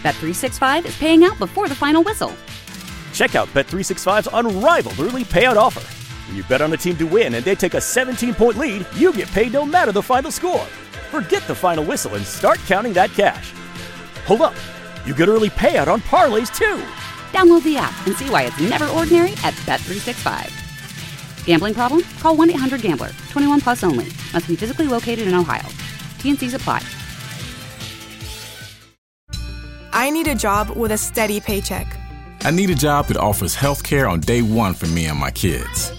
Bet365 is paying out before the final whistle. Check out Bet365's unrivaled early payout offer. When you bet on a team to win and they take a 17-point lead, you get paid no matter the final score. Forget the final whistle and start counting that cash. Hold up. You get early payout on parlays, too. Download the app and see why it's never ordinary at Bet365. Gambling problem? Call 1-800-GAMBLER. 21 plus only. Must be physically located in Ohio. T&Cs apply. I need a job with a steady paycheck. I need a job that offers health care on day one for me and my kids.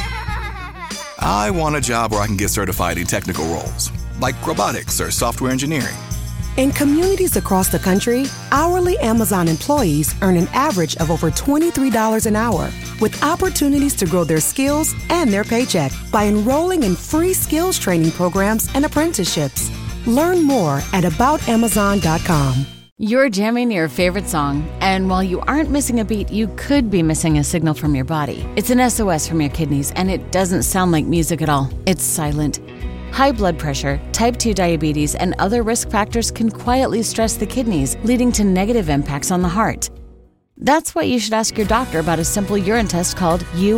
I want a job where I can get certified in technical roles, like robotics or software engineering. In communities across the country, hourly Amazon employees earn an average of over $23 an hour, with opportunities to grow their skills and their paycheck by enrolling in free skills training programs and apprenticeships. Learn more at aboutamazon.com. You're jamming your favorite song, and while you aren't missing a beat, you could be missing a signal from your body. It's an SOS from your kidneys, and it doesn't sound like music at all. It's silent. High blood pressure, type 2 diabetes, and other risk factors can quietly stress the kidneys, leading to negative impacts on the heart. That's why you should ask your doctor about a simple urine test called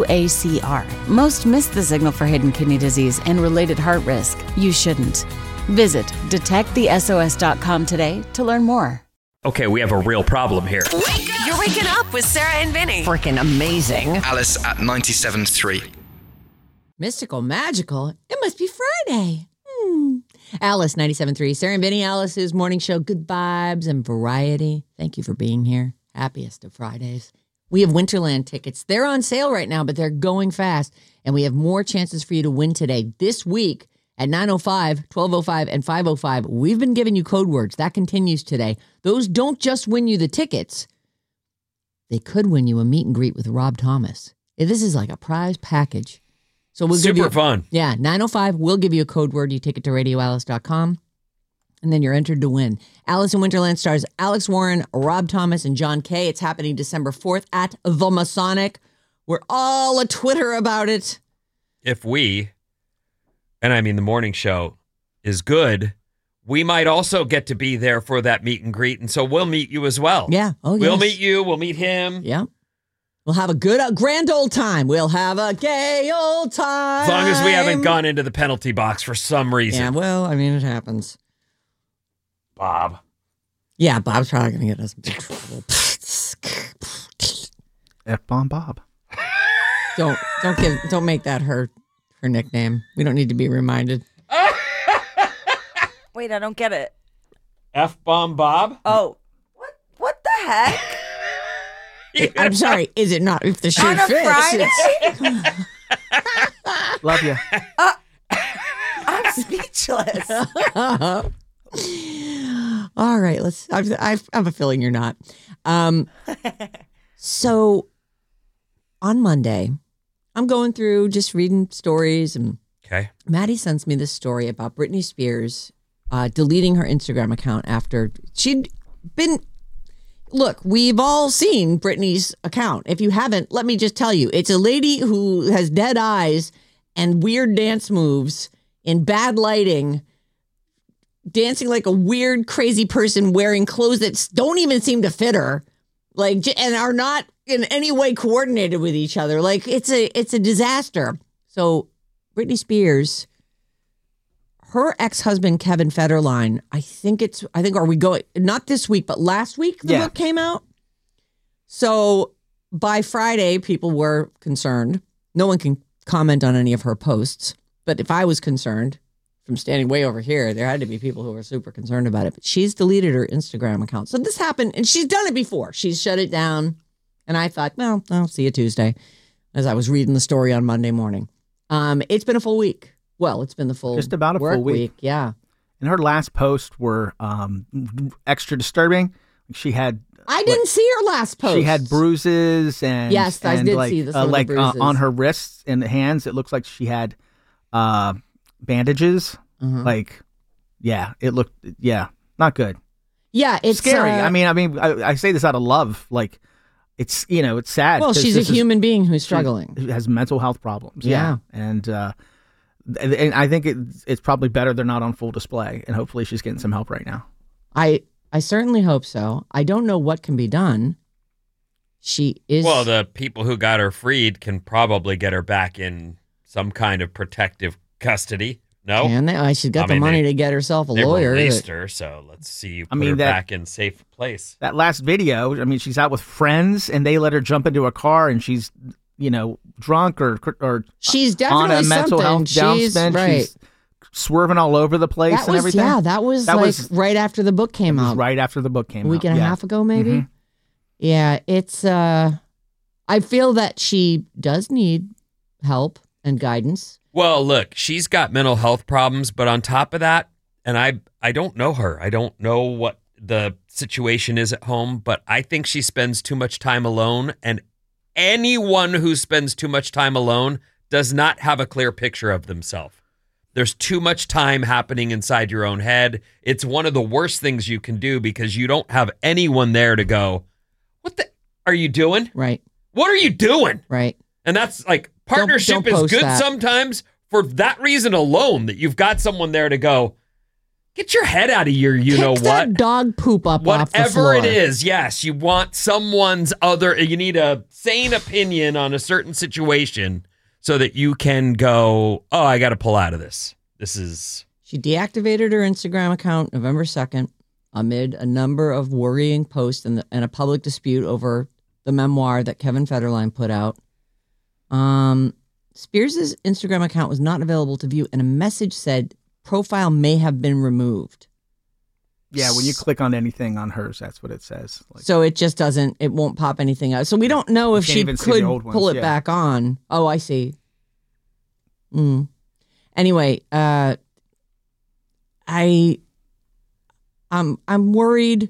UACR. Most miss the signal for hidden kidney disease and related heart risk. You shouldn't. Visit detectthesos.com today to learn more. Okay, we have a real problem here. You're waking up with Sarah and Vinny. Freaking amazing. Alice at 97.3. Mystical, magical. It must be Friday. Alice, 97.3. Sarah and Vinny, Alice's morning show. Good vibes and variety. Thank you for being here. Happiest of Fridays. We have Winterland tickets. They're on sale right now, but they're going fast. And we have more chances for you to win today. This week at 9:05, 12:05, and 5:05, we've been giving you code words. That continues today. Those don't just win you the tickets. They could win you a meet and greet with Rob Thomas. This is like a prize package. So we'll give you fun. Yeah, 9:05, we'll give you a code word. You take it to radioalice.com, and then you're entered to win. Alice in Winterland stars Alex Warren, Rob Thomas, and John Kay. It's happening December 4th at The Masonic. We're all a Twitter about it. If we, and I mean the morning show, is good, we might also get to be there for that meet and greet, and so we'll meet you as well. Yeah. Oh, we'll meet you. We'll meet him. Yeah. We'll have a good, grand old time. We'll have a gay old time. As long as we haven't gone into the penalty box for some reason. Yeah, well, I mean, it happens. Bob. Yeah, Bob's probably going to get us in big trouble. F-bomb Bob. Don't make that her nickname. We don't need to be reminded. Wait, I don't get it. F-bomb Bob? Oh, what the heck? I'm sorry. Is it not if the shoe On a fits? Friday? Love you. I'm speechless. All right, let's. I have a feeling you're not. So on Monday, I'm going through just reading stories, and Maddie sends me this story about Britney Spears deleting her Instagram account after she'd been. Look, we've all seen Britney's account. If you haven't, let me just tell you, it's a lady who has dead eyes and weird dance moves in bad lighting, dancing like a weird, crazy person wearing clothes that don't even seem to fit her, and are not in any way coordinated with each other. Like, it's a disaster. So Britney Spears, her ex-husband, Kevin Federline, I think are we going, not this week, but last week the book came out. So by Friday, people were concerned. No one can comment on any of her posts. But if I was concerned, from standing way over here, there had to be people who were super concerned about it. But she's deleted her Instagram account. So this happened, and she's done it before. She's shut it down. And I thought, well, I'll see you Tuesday, as I was reading the story on Monday morning. It's been a full week. Well, it's been the full just about a work full week. Yeah. And her last posts were extra disturbing. She had. I didn't see her last post. She had bruises and yes, I did see this. Bruises. On her wrists and the hands. It looks like she had bandages. It looked not good. Yeah, it's scary. I say this out of love. Like, it's it's sad. Well, she's a human being who's struggling. She has mental health problems. Yeah. And I think it's probably better they're not on full display, and hopefully she's getting some help right now. I I certainly hope so. I don't know what can be done. She is. Well, the people who got her freed can probably get her back in some kind of protective custody. No? Can they? She's got the money to get herself a lawyer. They released her, so let's see. Put her back in safe place. That last video, I mean, she's out with friends, and they let her jump into a car, and she's, drunk or she's definitely on a mental health downspin. Right. She's swerving all over the place and everything. Yeah, that was right after the book came out. Right after the book came out. A week and a half ago, maybe? Mm-hmm. Yeah, it's, I feel that she does need help and guidance. Well, look, she's got mental health problems, but on top of that, and I don't know her. I don't know what the situation is at home, but I think she spends too much time alone, and anyone who spends too much time alone does not have a clear picture of themselves. There's too much time happening inside your own head. It's one of the worst things you can do because you don't have anyone there to go, what the are you doing? Right. What are you doing? Right. And that's like partnership don't is good that. sometimes for that reason alone, that you've got someone there to go, get your head out of your Pick that dog poop up off the Whatever floor. it is, yes, you want you need a sane opinion on a certain situation so that you can go, oh, I got to pull out of this. She deactivated her Instagram account November 2nd amid a number of worrying posts and a public dispute over the memoir that Kevin Federline put out. Spears' Instagram account was not available to view, and a message said profile may have been removed. Yeah, when you click on anything on hers, that's what it says. So it just it won't pop anything out. So we don't know if she could pull it back on. Oh, I see. Anyway, I'm worried,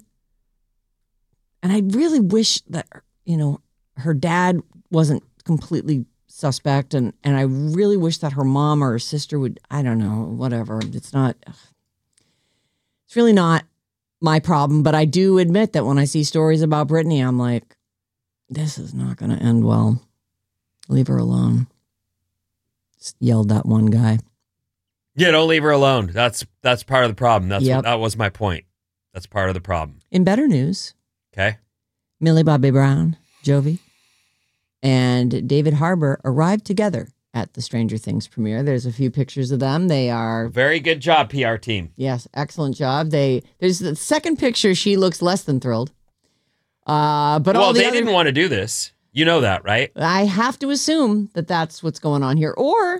and I really wish that her dad wasn't completely suspect, and I really wish that her mom or her sister would. I don't know, whatever. It's really not my problem, but I do admit that when I see stories about Brittany, I'm like, this is not going to end well. Leave her alone. Just yelled that one guy. Yeah, don't leave her alone. That's part of the problem. That was my point. That's part of the problem. In better news, okay, Millie Bobby Brown, Jovi, and David Harbour arrived together at the Stranger Things premiere. There's a few pictures of them. They are very good job, PR team. Yes, excellent job. There's the second picture. She looks less than thrilled. But they didn't want to do this. You know that, right? I have to assume that that's what's going on here, or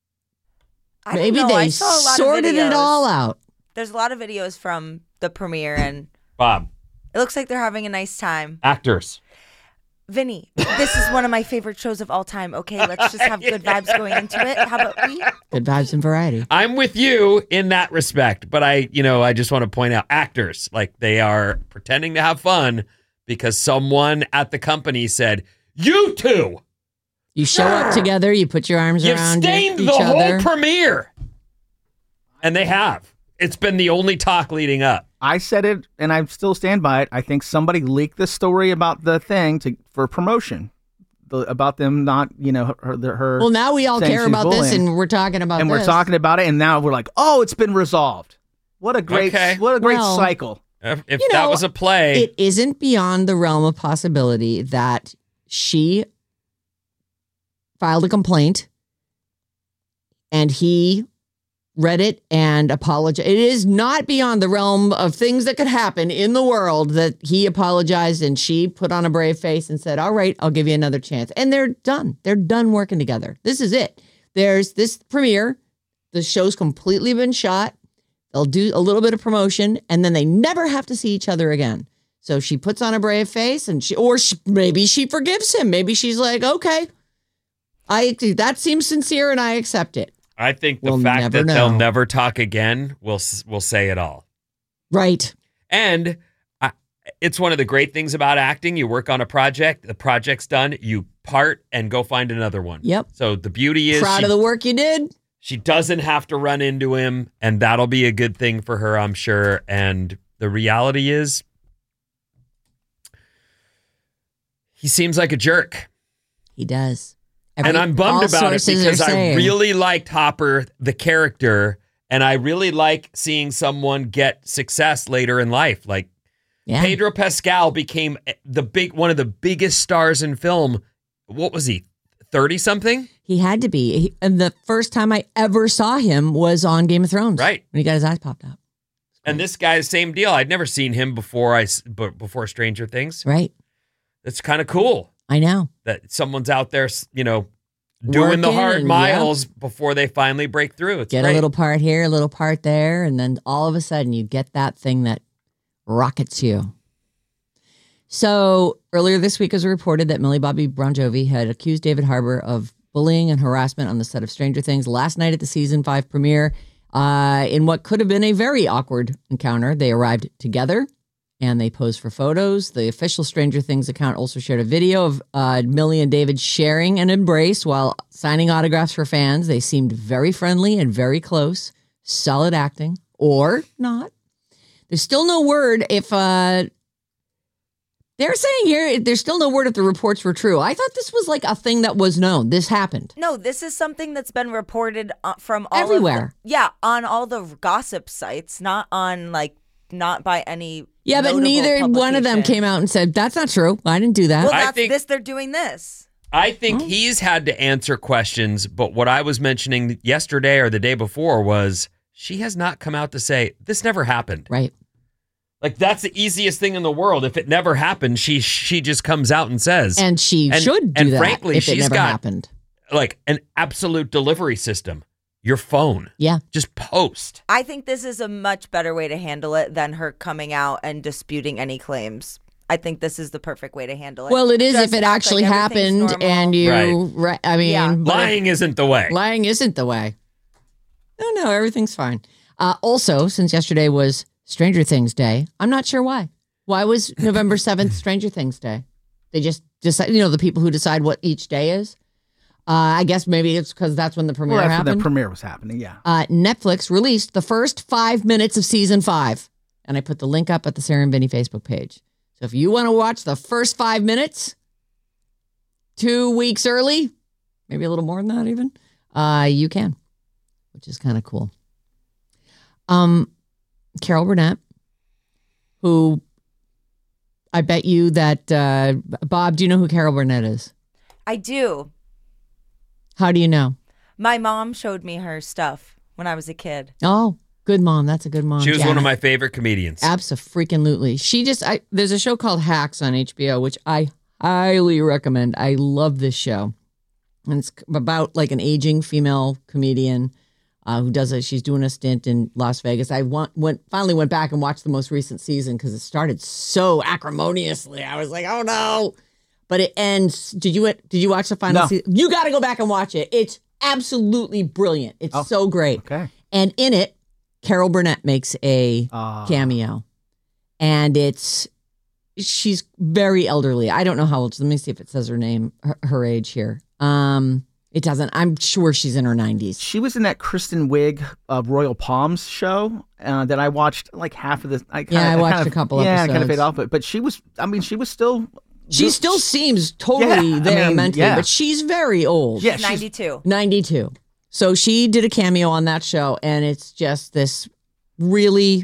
maybe they sorted it all out. There's a lot of videos from the premiere, and Bob, it looks like they're having a nice time. Actors. Vinny, this is one of my favorite shows of all time. Okay, let's just have good vibes going into it. How about we? Good vibes and variety. I'm with you in that respect, but I just want to point out actors, like they are pretending to have fun because someone at the company said, you two. You show up together, you put your arms around each other. You've stained the whole premiere. And they have. It's been the only talk leading up. I said it, and I still stand by it. I think somebody leaked the story about the thing for promotion, about them not, her. Well, now we all care about this, and we're talking about we're talking about it, and now we're like, oh, it's been resolved. What a great cycle. If that was a play, it isn't beyond the realm of possibility that she filed a complaint, and he read it and apologized. It is not beyond the realm of things that could happen in the world that he apologized and she put on a brave face and said, all right, I'll give you another chance. And they're done. They're done working together. This is it. There's this premiere. The show's completely been shot. They'll do a little bit of promotion and then they never have to see each other again. So she puts on a brave face and maybe she forgives him. Maybe she's like, okay, that seems sincere and I accept it. I think the fact that they'll never talk again will say it all. Right. And it's one of the great things about acting. You work on a project, the project's done, you part and go find another one. Yep. So the beauty is proud of the work you did. She doesn't have to run into him, and that'll be a good thing for her, I'm sure. And the reality is he seems like a jerk. He does. And I'm bummed about it because I really liked Hopper, the character, and I really like seeing someone get success later in life. Like, Yeah. Pedro Pascal became one of the biggest stars in film. What was he? 30-something? He had to be. And the first time I ever saw him was on Game of Thrones. Right. When he got his eyes popped out. And this guy's same deal. I'd never seen him before Stranger Things. Right. It's kind of cool. I know. That someone's out there, doing the hard miles before they finally break through. It's Get great. a little part here, a little part there, and then all of a sudden you get that thing that rockets you. So earlier this week, it was reported that Millie Bobby Brown Jovi had accused David Harbour of bullying and harassment on the set of Stranger Things last night at the season 5 premiere. In what could have been a very awkward encounter, they arrived together and they posed for photos. The official Stranger Things account also shared a video of Millie and David sharing an embrace while signing autographs for fans. They seemed very friendly and very close. Solid acting, or not. There's still no word if... They're saying here, there's still no word if the reports were true. I thought this was like a thing that was known. This happened. No, this is something that's been reported from all everywhere. On all the gossip sites, not by any. Yeah, but neither one of them came out and said, that's not true. I didn't do that. Well, they're doing this. I think he's had to answer questions, but what I was mentioning yesterday or the day before was she has not come out to say, this never happened. Right. Like, that's the easiest thing in the world. If it never happened, she just comes out and says. And she should do that frankly, if it she's never got, happened. Like, an absolute delivery system. Your phone. Yeah. Just post. I think this is a much better way to handle it than her coming out and disputing any claims. I think this is the perfect way to handle it. Well, it is Just if it act actually like everything's happened normal. and you... Right. I mean... Yeah. Lying isn't the way. Lying isn't the way. No, everything's fine. Also, since yesterday was Stranger Things Day, I'm not sure why. Why was November 7th Stranger Things Day? They just decide, the people who decide what each day is. I guess maybe it's because that's when the premiere happened. When the premiere was happening, yeah. Netflix released the first 5 minutes of season 5. And I put the link up at the Sarah and Vinny Facebook page. So if you want to watch the first 5 minutes, 2 weeks early, maybe a little more than that even, you can, which is kind of cool. Carol Burnett, who I bet you that, Bob, do you know who Carol Burnett is? I do. How do you know? My mom showed me her stuff when I was a kid. Oh, good mom. That's a good mom. She was one of my favorite comedians. Abso-freaking-lutely. There's a show called Hacks on HBO, which I highly recommend. I love this show. And it's about like an aging female comedian who she's doing a stint in Las Vegas. I finally went back and watched the most recent season because it started so acrimoniously. I was like, oh no. But it ends. Did you watch the final season? You got to go back and watch it. It's absolutely brilliant. It's so great. Okay. And in it, Carol Burnett makes a cameo. And she's very elderly. I don't know how old. Let me see if it says her name, her age here. It doesn't. I'm sure she's in her 90s. She was in that Kristen Wiig Royal Palms show that I watched like half of the. I watched a couple episodes. Yeah, I kind of fade off it. But she was still. She still seems totally there mentally, but she's very old. Yeah, she's 92. 92. So she did a cameo on that show, and it's just this really...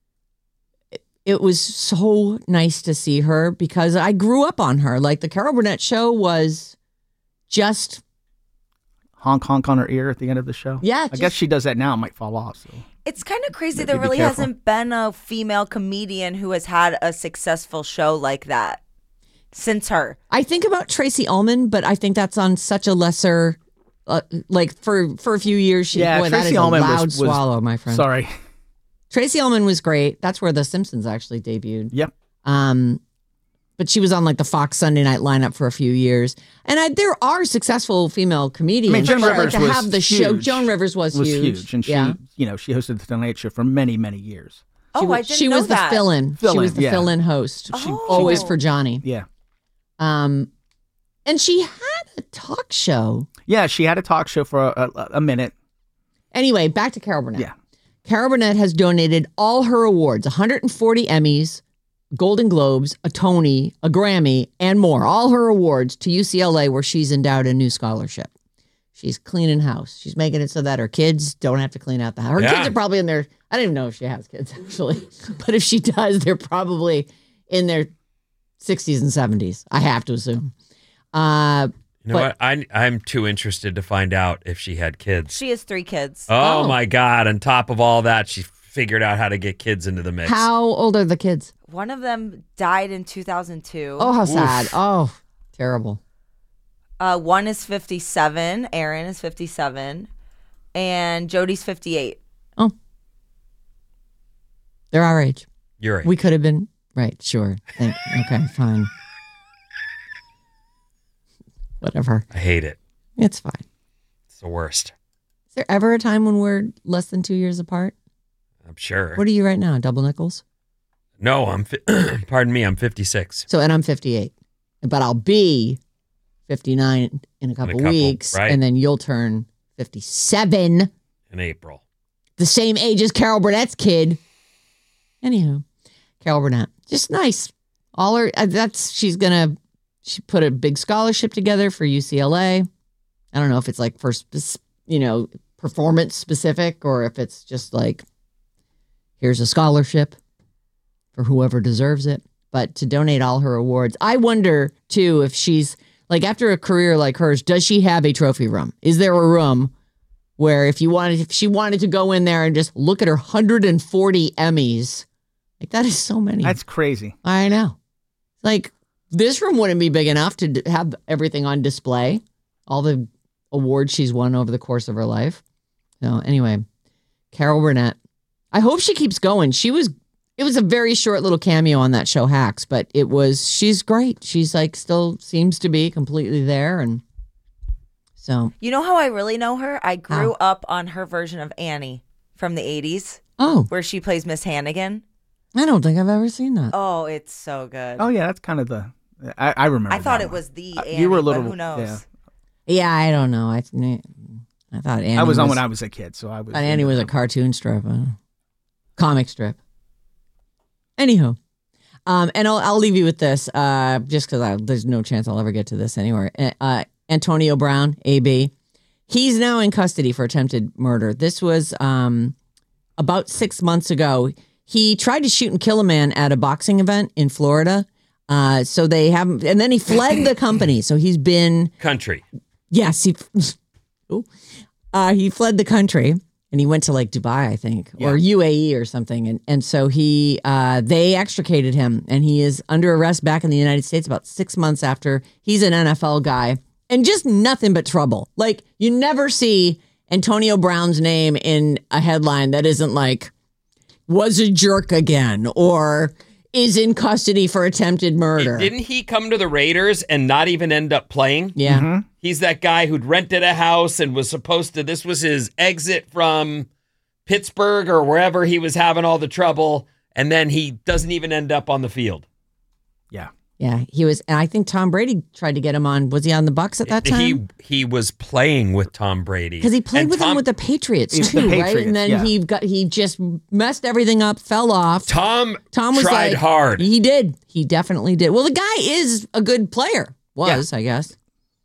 It was so nice to see her because I grew up on her. Like, the Carol Burnett show was just... Honk, honk on her ear at the end of the show. Yeah. I guess she does that now. It might fall off. So. It's kind of crazy there really hasn't been a female comedian who has had a successful show like that. Since her. I think about Tracy Ullman, but I think that's on such a lesser, for a few years. Tracy that is Ullman a loud was swallow, my friend. Sorry. Tracy Ullman was great. That's where The Simpsons actually debuted. Yep. But she was on like the Fox Sunday night lineup for a few years. And there are successful female comedians. I mean, Joan Rivers was have the huge. show. Joan Rivers was huge. And she hosted the Tonight Show for many, many years. I didn't know that. She was the fill-in. She was the fill-in host. Always for Johnny. Yeah. And she had a talk show. Yeah, she had a talk show for a minute. Anyway, back to Carol Burnett. Yeah. Carol Burnett has donated all her awards, 140 Emmys, Golden Globes, a Tony, a Grammy, and more. All her awards to UCLA, where she's endowed a new scholarship. She's cleaning house. She's making it so that her kids don't have to clean out the house. Her kids are probably in there. I don't even know if she has kids, actually. But if she does, they're probably in their 60s and 70s. I have to assume. What? I'm too interested to find out if she had kids. She has 3 kids. Oh my God. On top of all that, she figured out how to get kids into the mix. How old are the kids? One of them died in 2002. Oh, how sad. Oh, terrible. One is 57. Aaron is 57. And Jody's 58. Oh. They're our age. Your age. We could have been. Right, sure. Okay, fine. Whatever. I hate it. It's fine. It's the worst. Is there ever a time when we're less than 2 years apart? I'm sure. What are you right now? Double nickels? No, pardon me, I'm 56. So, and I'm 58. But I'll be 59 in a couple weeks. Right. And then you'll turn 57. In April. The same age as Carol Burnett's kid. Anyhow, Carol Burnett. Just nice. All her, she put a big scholarship together for UCLA. I don't know if it's like for, performance specific or if it's just like, here's a scholarship for whoever deserves it. But to donate all her awards, I wonder too if she's like, after a career like hers, does she have a trophy room? Is there a room where if she wanted to go in there and just look at her 140 Emmys, like that is so many. That's crazy. I know. Like this room wouldn't be big enough to have everything on display, all the awards she's won over the course of her life. So anyway, Carol Burnett. I hope she keeps going. It was a very short little cameo on that show Hacks, but she's great. She's like still seems to be completely there. And so. You know how I really know her? I grew up on her version of Annie from the 80s. Oh. Where she plays Miss Hannigan. I don't think I've ever seen that. Oh, it's so good. Oh, yeah, that's kind of I remember. I thought that it was the Annie, you were a little, but who knows? Yeah, I don't know. I thought Annie I was on when I was a kid, so I was. Annie was a cartoon strip, comic strip. Anyhow, and I'll leave you with this, just because there's no chance I'll ever get to this anywhere. Antonio Brown, AB, he's now in custody for attempted murder. This was about 6 months ago. He tried to shoot and kill a man at a boxing event in Florida. So they haven't, and then he fled the company. So he's been country. Yes, he fled the country and he went to like Dubai, I think, or UAE or something. And so they extricated him and he is under arrest back in the United States about 6 months after. He's an NFL guy and just nothing but trouble. Like you never see Antonio Brown's name in a headline that isn't like, was a jerk again, or is in custody for attempted murder. Didn't he come to the Raiders and not even end up playing? Yeah. Mm-hmm. He's that guy who'd rented a house and was supposed to, this was his exit from Pittsburgh or wherever he was having all the trouble, and then he doesn't even end up on the field. Yeah. Yeah, he was, and I think Tom Brady tried to get him on. Was he on the Bucs at that time? He was playing with Tom Brady. Because he played with him with the Patriots too, right? And then he just messed everything up, fell off. Tom was tried hard. He did. He definitely did. Well, the guy is a good player. I guess.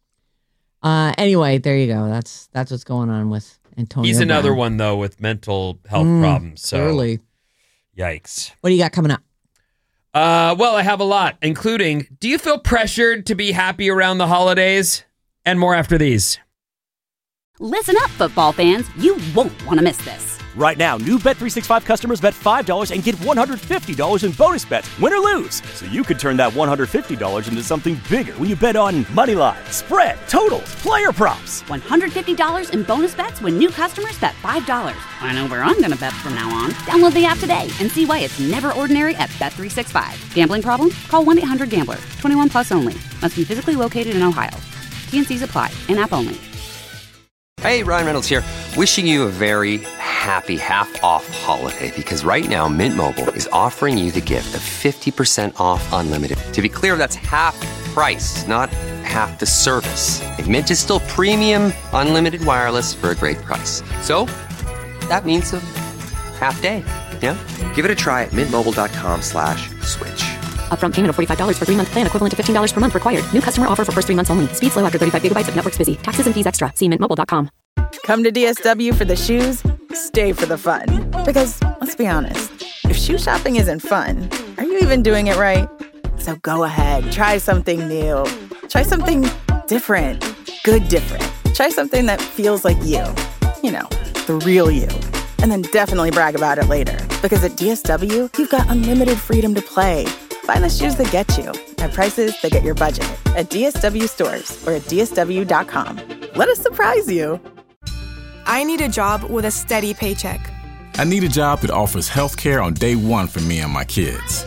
Anyway, there you go. That's what's going on with Antonio He's another Brown. one, though, with mental health problems. So, clearly. Yikes. What do you got coming up? Well, I have a lot, including, do you feel pressured to be happy around the holidays? And more after these. Listen up, football fans. You won't want to miss this. Right now, new Bet365 customers bet $5 and get $150 in bonus bets, win or lose. So you could turn that $150 into something bigger when you bet on moneyline, spread, totals, player props. $150 in bonus bets when new customers bet $5. I know where I'm going to bet from now on. Download the app today and see why it's never ordinary at Bet365. Gambling problem? Call 1-800-GAMBLER. 21 plus only. Must be physically located in Ohio. T&Cs apply. In-app only. Hey, Ryan Reynolds here. Wishing you a very happy half-off holiday because right now Mint Mobile is offering you the gift of 50% off unlimited. To be clear, that's half price, not half the service. And Mint is still premium unlimited wireless for a great price. So that means a half day. Yeah? Give it a try at mintmobile.com/switch. Upfront payment of $45 for 3-month plan equivalent to $15 per month required. New customer offer for first 3 months only. Speed slow after 35 gigabytes if network's busy. Taxes and fees extra. See mintmobile.com. Come to DSW for the shoes, stay for the fun. Because, let's be honest, if shoe shopping isn't fun. Are you even doing it right? So go ahead, try something new. Try something different. Good different. Try something that feels like you. You know, the real you. And then definitely brag about it later. Because at DSW, you've got unlimited freedom to play. Find the shoes that get you at prices that get your budget at DSW stores or at DSW.com. Let us surprise you. I need a job with a steady paycheck. I need a job that offers health care on day one for me and my kids.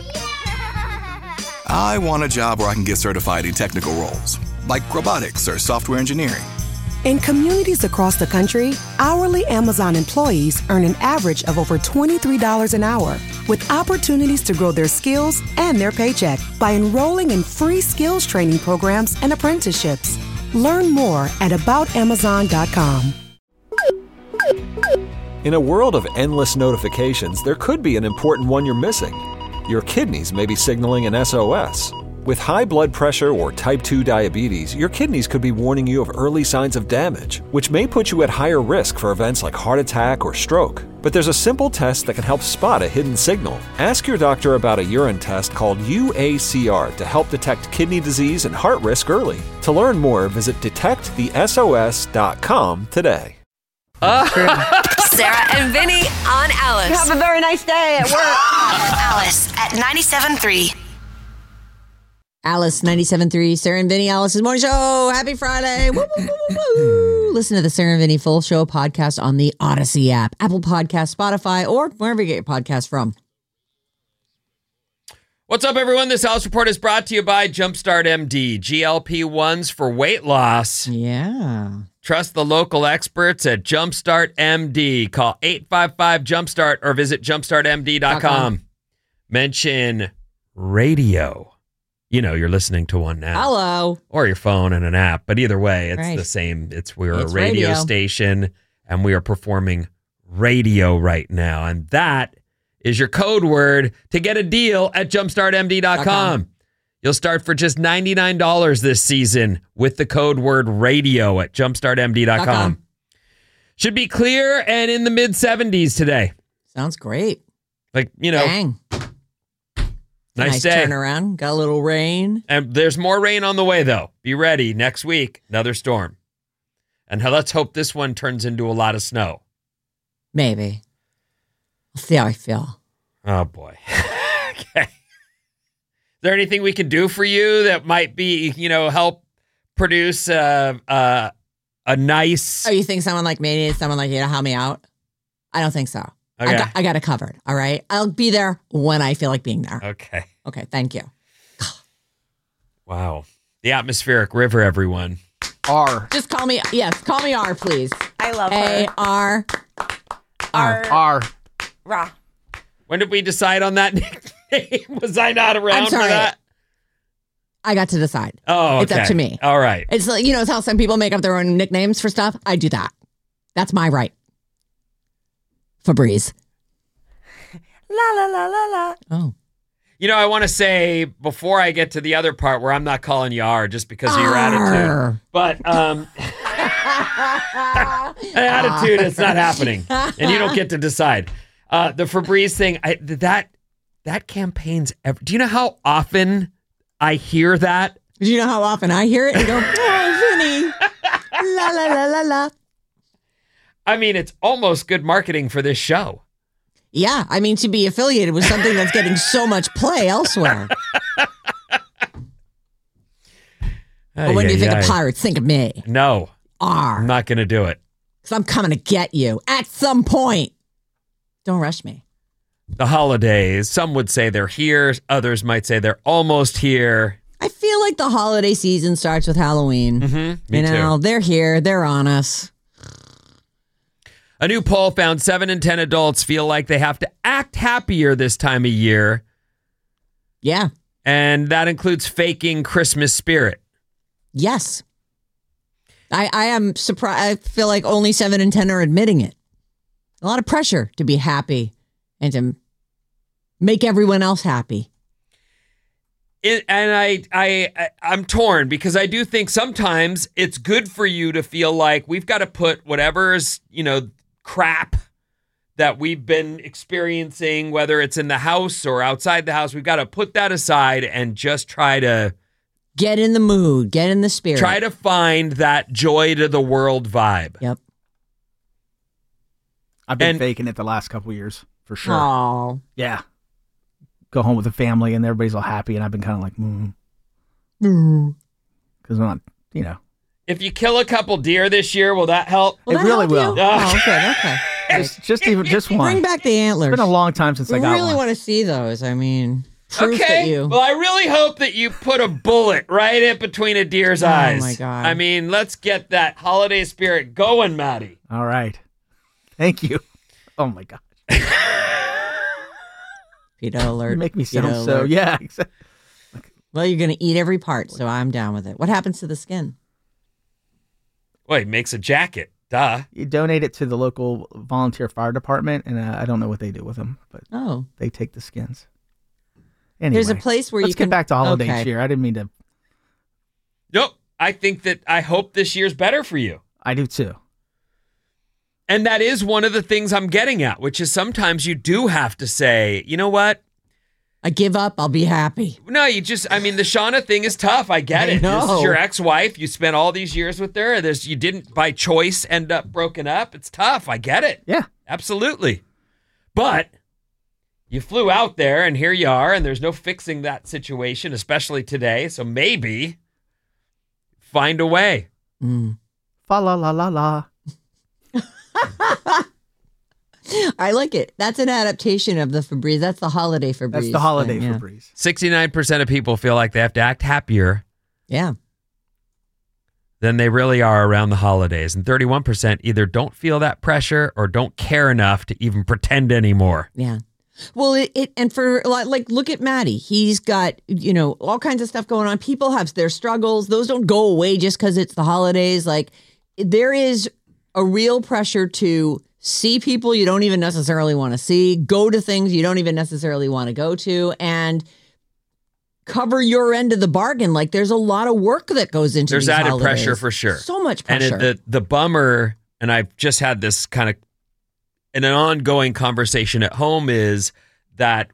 I want a job where I can get certified in technical roles, like robotics or software engineering. In communities across the country, hourly Amazon employees earn an average of over $23 an hour, with opportunities to grow their skills and their paycheck by enrolling in free skills training programs and apprenticeships. Learn more at aboutamazon.com. In a world of endless notifications, there could be an important one you're missing. Your kidneys may be signaling an SOS. With high blood pressure or type 2 diabetes, your kidneys could be warning you of early signs of damage, which may put you at higher risk for events like heart attack or stroke. But there's a simple test that can help spot a hidden signal. Ask your doctor about a urine test called UACR to help detect kidney disease and heart risk early. To learn more, visit detectthesos.com today. Sarah and Vinny on Alice. Have a very nice day at work. Alice at 97.3. Alice 97.3, Sarah and Vinny, Alice's Morning Show. Happy Friday. Woo, woo, woo, woo. Listen to the Sarah and Vinny Full Show podcast on the Odyssey app, Apple Podcast, Spotify, or wherever you get your podcast from. What's up, everyone? This Alice Report is brought to you by Jumpstart MD, GLP-1s for weight loss. Yeah. Trust the local experts at Jumpstart MD. Call 855-JUMPSTART or visit jumpstartmd.com. Mention radio. You know, you're listening to one now. Hello. Or your phone and an app. But either way, it's Right. the same. We're a radio station, and we are performing radio right now. And that is your code word to get a deal at jumpstartmd.com. You'll start for just $99 this season with the code word radio at jumpstartmd.com. Should be clear and in the mid-70s today. Sounds great. Like, you know. Dang. Nice day. Turnaround. Got a little rain. And there's more rain on the way, though. Be ready. Next week, another storm. And let's hope this one turns into a lot of snow. Maybe. We'll see how I feel. Oh, boy. Okay. Is there anything we can do for you that might be, help produce a nice... Oh, you think someone like me needs someone like you to help me out? I don't think so. Okay. I got it covered. All right. I'll be there when I feel like being there. Okay. Okay. Thank you. Wow. The atmospheric river, everyone. R. Just call me. Yes. Call me R, please. I love her. A-R. R. Ra. When did we decide on that nickname? Was I not around I'm sorry. for that? I got to decide. Oh, okay. It's up to me. All right. It's like, it's how some people make up their own nicknames for stuff. I do that. That's my right. Febreze. La la la la la. Oh. I want to say before I get to the other part where I'm not calling you R just because of your attitude. But an attitude, it's not happening. And you don't get to decide. The Febreze thing, that campaign's do you know how often I hear that? Do you know how often I hear it? You go, oh, Vinny. La la la la la. I mean, it's almost good marketing for this show. Yeah, I mean, to be affiliated with something that's getting so much play elsewhere. But when you think of pirates, think of me. No. R. I'm not going to do it. Because I'm coming to get you at some point. Don't rush me. The holidays, some would say they're here. Others might say they're almost here. I feel like the holiday season starts with Halloween. Mm-hmm. Me too. They're here. They're on us. A new poll found 7 in 10 adults feel like they have to act happier this time of year. Yeah. And that includes faking Christmas spirit. Yes. I am surprised. I feel like only 7 in 10 are admitting it. A lot of pressure to be happy and to make everyone else happy. I'm torn because I do think sometimes it's good for you to feel like we've got to put whatever's, crap that we've been experiencing, whether it's in the house or outside the house. We've got to put that aside and just try to get in the mood, get in the spirit. Try to find that joy to the world vibe. Yep. I've been faking it the last couple of years for sure. Oh. Yeah. Go home with the family and everybody's all happy, and I've been kind of like, because I'm not, you know. If you kill a couple deer this year, will that help? Will it that really help will. you? Oh, good. Okay. Just one. Bring back the antlers. It's been a long time since I got really one. want to see those. I mean, proof that Okay. you. Well, I really hope that you put a bullet right in between a deer's eyes. Oh my God. I mean, let's get that holiday spirit going, Maddie. All right. Thank you. Oh my God. PETA alert. You make me sound PETA so, alert. yeah. Exactly. Well, you're going to eat every part, so I'm down with it. What happens to the skin? Well, he makes a jacket. Duh. You donate it to the local volunteer fire department, and I don't know what they do with them, but they take the skins. Anyway, There's a place where let's you can get back to holiday okay. cheer. I didn't mean to. Nope. I hope this year's better for you. I do too. And that is one of the things I'm getting at, which is sometimes you do have to say, you know what? I give up. I'll be happy. No, the Shauna thing is tough. I get it. know. This is your ex-wife. You spent all these years with her. You didn't by choice end up broken up. It's tough. I get it. Yeah. Absolutely. But you flew out there and here you are, and there's no fixing that situation, especially today. So maybe find a way. Fa la la la la. I like it. That's an adaptation of the Febreze. That's the holiday Febreze. That's the holiday thing, yeah. Febreze. 69% of people feel like they have to act happier Yeah. than they really are around the holidays. And 31% either don't feel that pressure or don't care enough to even pretend anymore. Yeah. Well, and for like, look at Maddie. He's got, all kinds of stuff going on. People have their struggles. Those don't go away just because it's the holidays. Like, there is a real pressure to see people you don't even necessarily want to see, go to things you don't even necessarily want to go to, and cover your end of the bargain. Like, there's a lot of work that goes into There's these added holidays. pressure for sure. So much pressure. And the bummer, and I've just had this kind of in an ongoing conversation at home, is that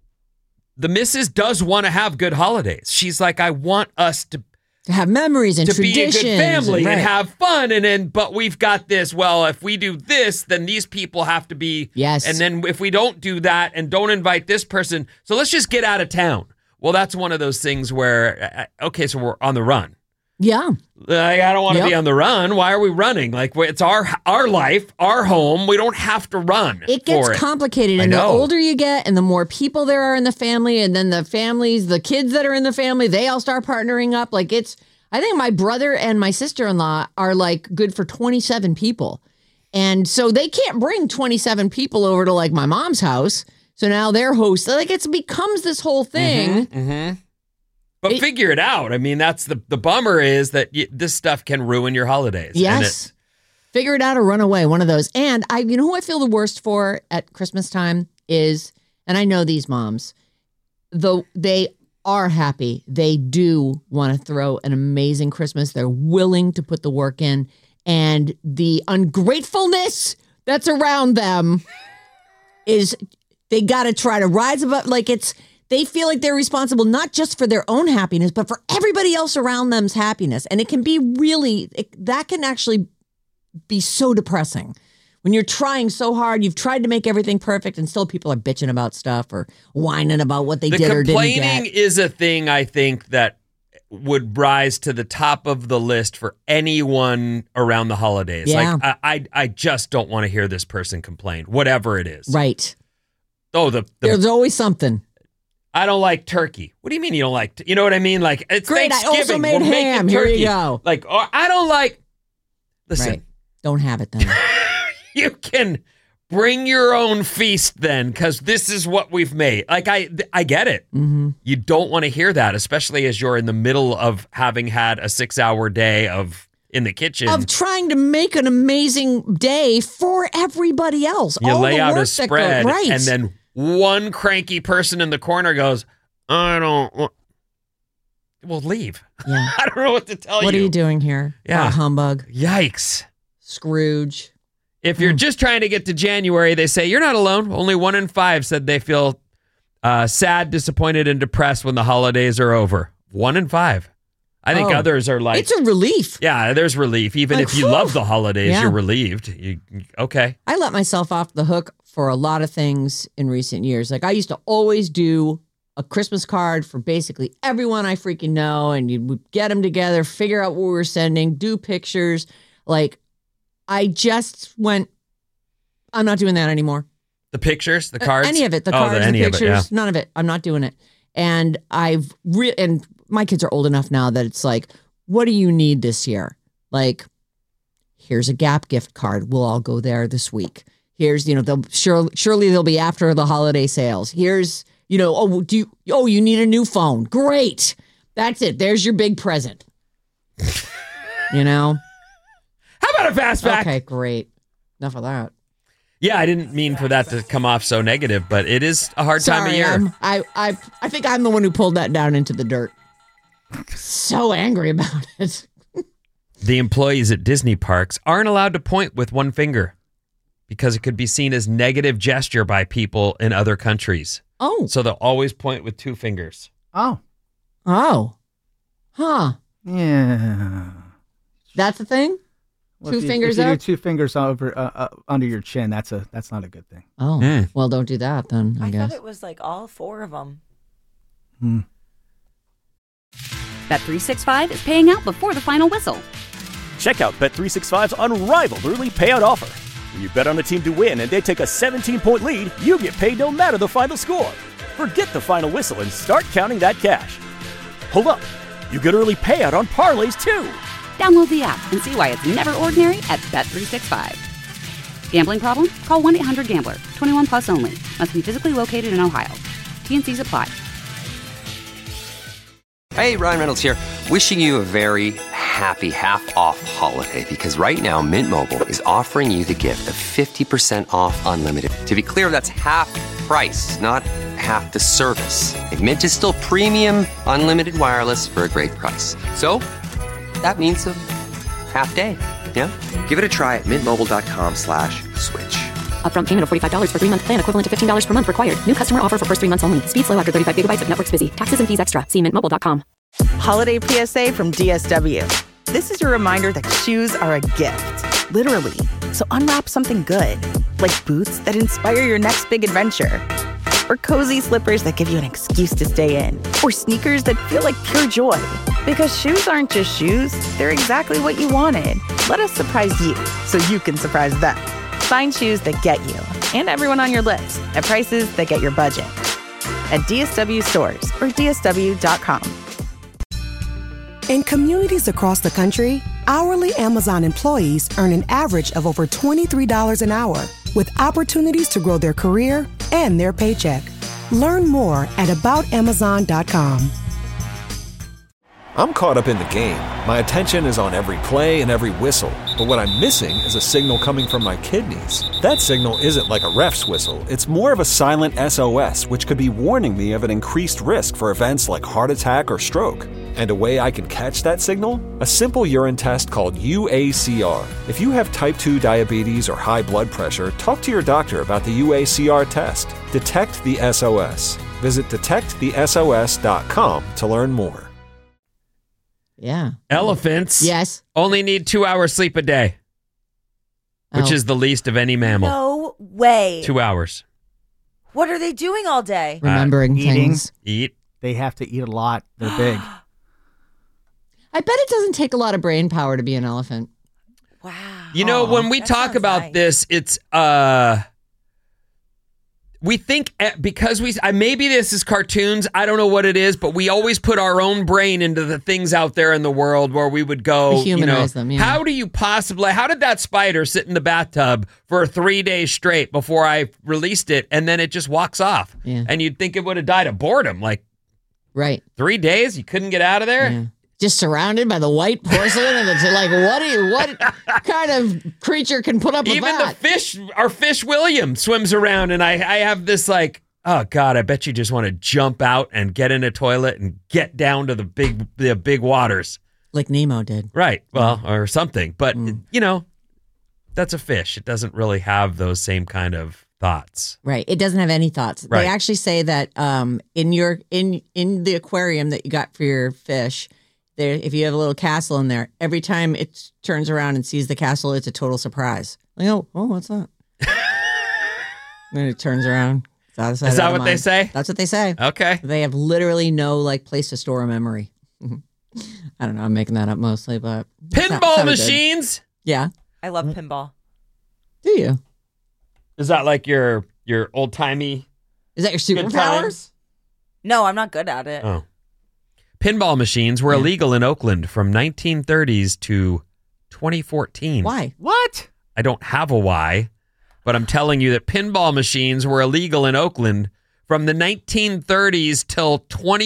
the missus does want to have good holidays. She's like, I want us to have memories and to traditions. be a good family right. and have fun. But we've got this. Well, if we do this, then these people have to be. Yes. And then if we don't do that and don't invite this person, so let's just get out of town. Well, that's one of those things where, okay, so we're on the run. Yeah. Like, I don't want to be on the run. Why are we running? Like, it's our life, our home. We don't have to run. It gets complicated. And the older you get and the more people there are in the family, and then the families, the kids that are in the family, they all start partnering up. Like, I think my brother and my sister-in-law are like good for 27 people. And so they can't bring 27 people over to like my mom's house. So now they're hosts. Like, it becomes this whole thing. Mm-hmm. But figure it out. I mean, that's the bummer is that this stuff can ruin your holidays. Yes. Figure it out or run away. One of those. And who I feel the worst for at Christmas time is, and I know these moms, though they are happy. They do want to throw an amazing Christmas. They're willing to put the work in. And the ungratefulness that's around them is they got to try to rise above. Like, they feel like they're responsible not just for their own happiness, but for everybody else around them's happiness. And it can be that can actually be so depressing. When you're trying so hard, you've tried to make everything perfect, and still people are bitching about stuff or whining about what they did or didn't get. The complaining is a thing, I think, that would rise to the top of the list for anyone around the holidays. Yeah. Like, I just don't want to hear this person complain, whatever it is. Right. Oh, there's always something. I don't like turkey. What do you mean you don't like? You know what I mean? Like, it's great. Thanksgiving. I also made We're ham. making Here turkey. you go. Like, I don't like. Listen, right. Don't have it then. You can bring your own feast then, because this is what we've made. Like, I get it. Mm-hmm. You don't want to hear that, especially as you're in the middle of having had a 6-hour day in the kitchen. Of trying to make an amazing day for everybody else. You all lay the out a work spread, right. and then one cranky person in the corner goes, I don't want. Well, leave. Yeah. I don't know what to tell you. What are you doing here? Yeah. Humbug. Yikes. Scrooge. If you're just trying to get to January, they say you're not alone. Only 1 in 5 said they feel sad, disappointed, and depressed when the holidays are over. 1 in 5. I think others are like... It's a relief. Yeah, there's relief. Even if you love the holidays, you're relieved. Okay. I let myself off the hook for a lot of things in recent years. Like I used to always do a Christmas card for basically everyone I freaking know, and you would get them together, figure out what we were sending, do pictures. Like I just went, I'm not doing that anymore. The pictures, the cards? Any of it. The cards, the pictures, none of it. I'm not doing it. And and my kids are old enough now that it's like, what do you need this year? Like, here's a Gap gift card. We'll all go there this week. Here's, they'll surely they'll be after the holiday sales. Here's, you need a new phone. Great. That's it. There's your big present. How about a fastback? Okay, great. Enough of that. Yeah, I didn't mean for that to come off so negative, but it is a hard time of year. I think I'm the one who pulled that down into the dirt. So angry about it. The employees at Disney parks aren't allowed to point with one finger because it could be seen as negative gesture by people in other countries. Oh. So they'll always point with 2 fingers. Oh. Huh. Yeah. That's the thing? Well, 2 fingers if you up? do 2 fingers over under your chin, that's not a good thing. Oh. Well, don't do that then, I guess. thought it was like all 4 of them. Bet365 is paying out before the final whistle. Check out Bet365's unrivaled early payout offer. When you bet on a team to win and they take a 17-point lead, you get paid no matter the final score. Forget the final whistle and start counting that cash. Hold up. You get early payout on parlays, too. Download the app and see why it's never ordinary at Bet365. Gambling problem? Call 1-800-GAMBLER. 21 plus only. Must be physically located in Ohio. T&Cs apply. Hey, Ryan Reynolds here. Wishing you a very happy half-off holiday because right now Mint Mobile is offering you the gift of 50% off unlimited. To be clear, that's half price, not half the service. And Mint is still premium unlimited wireless for a great price. So that means a half day. Yeah? Give it a try at mintmobile.com/switch. Upfront payment of $45 for 3-month plan, equivalent to $15 per month required. New customer offer for first 3 months only. Speed slow after 35 gigabytes if network's busy. Taxes and fees extra. See mintmobile.com. Holiday PSA from DSW. This is your reminder that shoes are a gift. Literally. So unwrap something good. Like boots that inspire your next big adventure. Or cozy slippers that give you an excuse to stay in. Or sneakers that feel like pure joy. Because shoes aren't just shoes. They're exactly what you wanted. Let us surprise you so you can surprise them. Find shoes that get you and everyone on your list at prices that get your budget. At DSW stores or DSW.com. In communities across the country, hourly Amazon employees earn an average of over $23 an hour, with opportunities to grow their career and their paycheck. Learn more at aboutamazon.com. I'm caught up in the game. My attention is on every play and every whistle. But what I'm missing is a signal coming from my kidneys. That signal isn't like a ref's whistle. It's more of a silent SOS, which could be warning me of an increased risk for events like heart attack or stroke. And a way I can catch that signal? A simple urine test called UACR. If you have type 2 diabetes or high blood pressure, talk to your doctor about the UACR test. Detect the SOS. Visit detectthesos.com to learn more. Yeah. Elephants only need 2 hours sleep a day, which is the least of any mammal. No way. 2 hours. What are they doing all day? Remembering things. Eat. They have to eat a lot. They're big. I bet it doesn't take a lot of brain power to be an elephant. Wow. You know, when we talk about this, it's we think because maybe this is cartoons. I don't know what it is, but we always put our own brain into the things out there in the world where we would go. We humanize them. Yeah. How did that spider sit in the bathtub for 3 days straight before I released it, and then it just walks off? Yeah. And you'd think it would have died of boredom. Like, right? 3 days, you couldn't get out of there. Yeah. Just surrounded by the white porcelain, and it's like, what kind of creature can put up with that? Even the fish, our fish William swims around, and I have this like, oh God, I bet you just want to jump out and get in a toilet and get down to the big waters, like Nemo did, right? Well, or something, but you know, that's a fish. It doesn't really have those same kind of thoughts. Right. It doesn't have any thoughts. Right. They actually say that in the aquarium that you got for your fish, there, if you have a little castle in there, every time it turns around and sees the castle, it's a total surprise. Like, oh, what's that? Then it turns around. Is that what they say? That's what they say. Okay. They have literally no place to store a memory. I don't know. I'm making that up mostly, but pinball machines. Good. Yeah, I love pinball. Do you? Is that like your old timey? Is that your superpowers? No, I'm not good at it. Oh. Pinball machines were illegal in Oakland from 1930s to 2014. Why? What? I don't have a why, but I'm telling you that pinball machines were illegal in Oakland from the 1930s till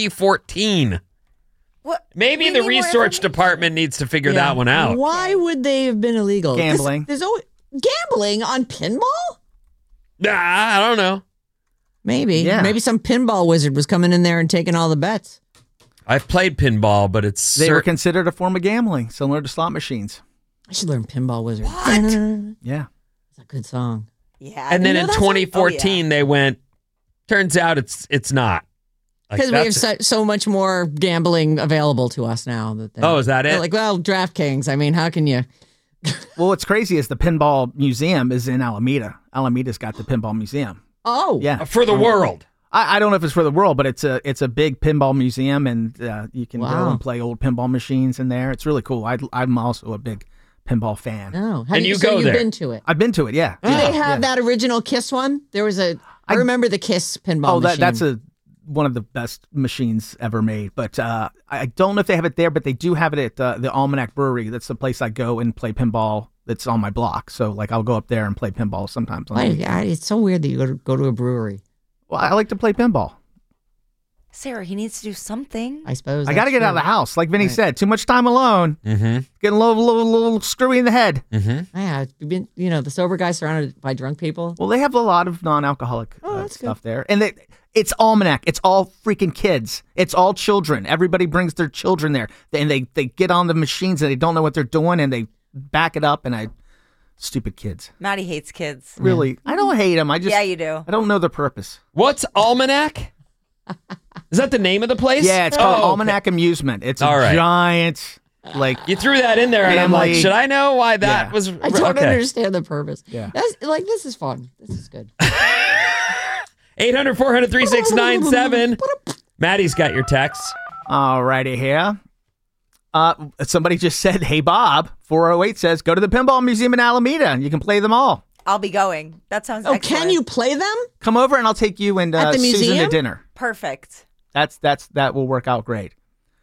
2014. What? Maybe the research department needs to figure that one out. Why would they have been illegal? Gambling. There's always gambling on pinball? Nah, I don't know. Maybe. Yeah. Maybe some pinball wizard was coming in there and taking all the bets. I've played pinball, but it's... They were considered a form of gambling, similar to slot machines. I should learn Pinball Wizard. What? Yeah. It's a good song. Yeah. And then in 2014, they went, turns out it's not. Because we have so much more gambling available to us now. Is that it? Like, well, DraftKings. I mean, how can you... Well, what's crazy is the Pinball Museum is in Alameda. Alameda's got the Pinball Museum. Oh. Yeah. For the world. I don't know if it's for the world, but it's a big pinball museum, and you can go and play old pinball machines in there. It's really cool. I'm also a big pinball fan. Oh, and you go there? You've been to it? I've been to it. Yeah. Do they have that original Kiss one? There was I remember the Kiss pinball machine. That's one of the best machines ever made. But I don't know if they have it there, but they do have it at the Almanac Brewery. That's the place I go and play pinball. That's on my block. So like I'll go up there and play pinball sometimes. It's so weird that you go to a brewery. Well, I like to play pinball. Sarah, he needs to do something. I suppose. I got to get out of the house. Like Vinny said, too much time alone. Mm-hmm. Getting a little screwy in the head. Mm-hmm. Yeah, the sober guy surrounded by drunk people. Well, they have a lot of non-alcoholic stuff there. And it's Almanac. It's all freaking kids. It's all children. Everybody brings their children there. And they get on the machines and they don't know what they're doing and they back it up stupid kids. Maddie hates kids. Really? I don't hate them. Yeah, you do. I don't know their purpose. What's Almanac? Is that the name of the place? Yeah, it's called Almanac Amusement. It's giant, you threw that in there, and I'm like, should I know why that was? I don't understand the purpose. Yeah, this is fun. This is good. 800-400-3697. Maddie's got your texts. All righty here. Somebody just said, "Hey Bob." 408 says, "Go to the Pinball Museum in Alameda. You can play them all." I'll be going. That sounds excellent. Can you play them? Come over and I'll take you and at the Susan museum? to dinner. Perfect. That will work out great.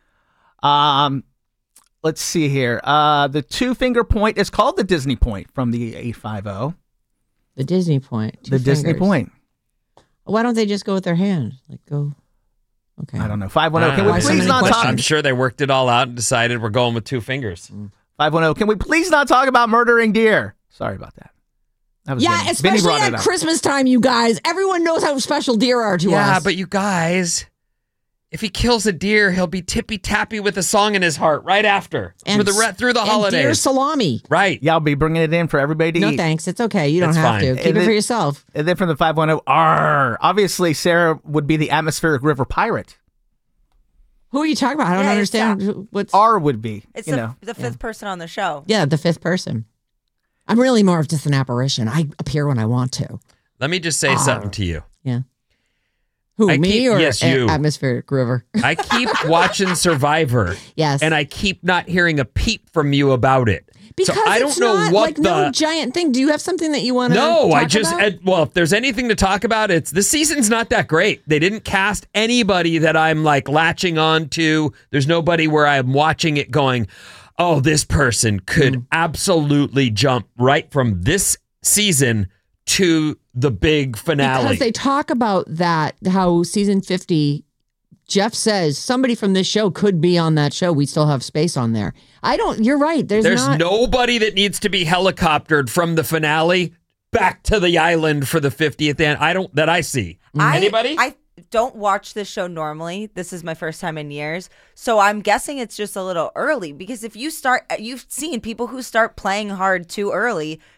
Let's see here. The 2-finger point is called the Disney Point from the 850. The Disney Point. Disney Point. Why don't they just go with their hand? Like go. Okay. I don't know. 510. Can we please not talk? I'm sure they worked it all out and decided we're going with 2 fingers. 510. Can we please not talk about murdering deer? Sorry about that. Yeah, especially at Christmas time, you guys. Everyone knows how special deer are to us. Yeah, but you guys, if he kills a deer, he'll be tippy-tappy with a song in his heart right after. And through the holidays. Deer salami. Right. Yeah, I'll be bringing it in for everybody to eat. No, thanks. It's okay. You don't have to. Keep it for yourself. And then from the 510, obviously, Sarah would be the atmospheric river pirate. Who are you talking about? I don't understand. What's R would be. It's the fifth person on the show. Yeah, the fifth person. I'm really more of just an apparition. I appear when I want to. Let me just say something to you. Yeah. Who, me or yes, you. Atmospheric River? I keep watching Survivor. Yes. And I keep not hearing a peep from you about it. Because so I don't know what no giant thing. Do you have something that you want to No, talk I just about? if there's anything to talk about, it's the season's not that great. They didn't cast anybody that I'm like latching on to. There's nobody where I'm watching it going, "Oh, this person could absolutely jump right from this season to the big finale." Because they talk about that, how season 50, Jeff says somebody from this show could be on that show. We still have space on there. You're right. There's nobody that needs to be helicoptered from the finale back to the island for the 50th end. That I see. Anybody? I don't watch this show normally. This is my first time in years. So I'm guessing it's just a little early because if you've seen people who start playing hard too early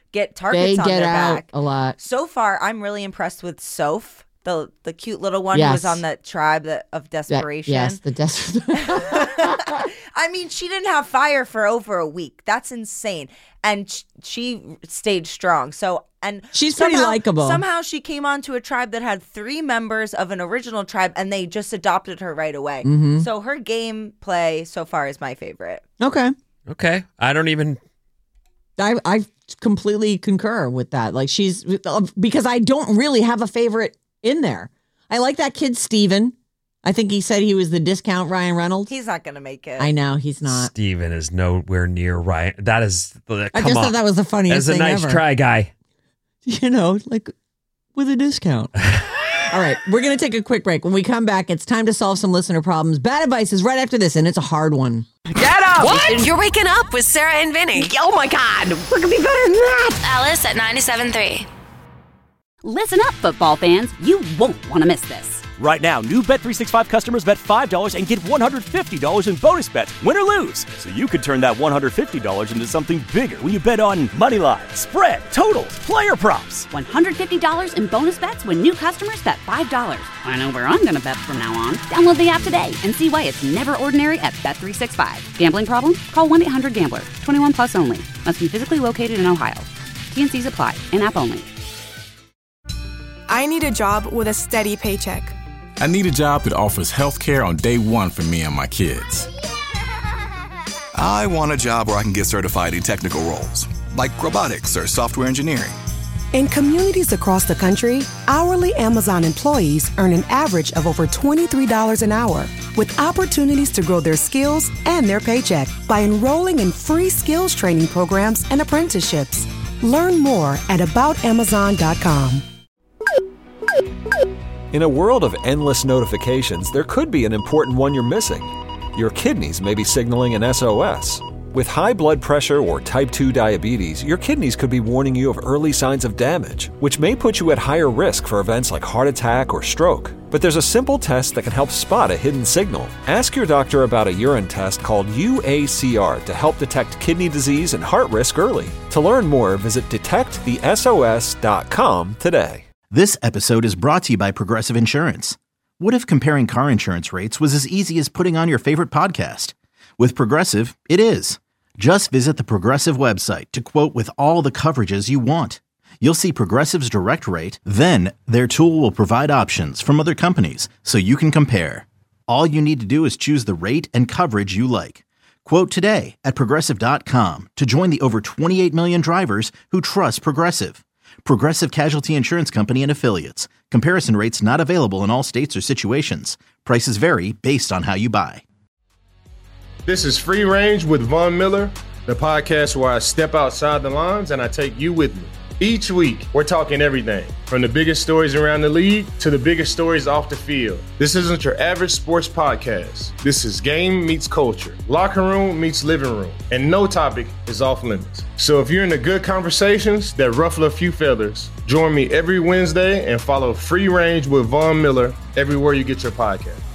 get targets on their back. A lot. So far, I'm really impressed with Soph, the cute little one who was on that tribe of desperation. Yes, the desperate. I mean, she didn't have fire for over a week. That's insane. And she stayed strong. And she's pretty likable. Somehow she came onto a tribe that had 3 members of an original tribe, and they just adopted her right away. Mm-hmm. So her gameplay so far is my favorite. Okay. I don't even. I completely concur with that. Like because I don't really have a favorite in there. I like that kid, Steven. I think he said he was the discount Ryan Reynolds. He's not going to make it. I know, he's not. Steven is nowhere near Ryan. That is. I just thought that was the funniest thing ever. That's a nice try, guy. Like with a discount. All right, we're going to take a quick break. When we come back, it's time to solve some listener problems. Bad advice is right after this, and it's a hard one. Get up! What? You're waking up with Sarah and Vinny. Oh my God, what could be better than that? Alice at 97.3. Listen up, football fans. You won't want to miss this. Right now, new Bet365 customers bet $5 and get $150 in bonus bets, win or lose. So you could turn that $150 into something bigger when you bet on moneyline, spread, totals, player props. $150 in bonus bets when new customers bet $5. I know where I'm going to bet from now on. Download the app today and see why it's never ordinary at Bet365. Gambling problem? Call 1-800-GAMBLER. 21 plus only. Must be physically located in Ohio. T&Cs apply. In-app only. I need a job with a steady paycheck. I need a job that offers health care on day one for me and my kids. I want a job where I can get certified in technical roles, like robotics or software engineering. In communities across the country, hourly Amazon employees earn an average of over $23 an hour, with opportunities to grow their skills and their paycheck by enrolling in free skills training programs and apprenticeships. Learn more at aboutamazon.com. In a world of endless notifications, there could be an important one you're missing. Your kidneys may be signaling an SOS. With high blood pressure or type 2 diabetes, your kidneys could be warning you of early signs of damage, which may put you at higher risk for events like heart attack or stroke. But there's a simple test that can help spot a hidden signal. Ask your doctor about a urine test called UACR to help detect kidney disease and heart risk early. To learn more, visit detectthesos.com today. This episode is brought to you by Progressive Insurance. What if comparing car insurance rates was as easy as putting on your favorite podcast? With Progressive, it is. Just visit the Progressive website to quote with all the coverages you want. You'll see Progressive's direct rate, then their tool will provide options from other companies so you can compare. All you need to do is choose the rate and coverage you like. Quote today at Progressive.com to join the over 28 million drivers who trust Progressive. Progressive Casualty Insurance Company and Affiliates. Comparison rates not available in all states or situations. Prices vary based on how you buy. This is Free Range with Von Miller, the podcast where I step outside the lines and I take you with me. Each week, we're talking everything from the biggest stories around the league to the biggest stories off the field. This isn't your average sports podcast. This is game meets culture, locker room meets living room, and no topic is off limits. So if you're into good conversations that ruffle a few feathers, join me every Wednesday and follow Free Range with Von Miller everywhere you get your podcast.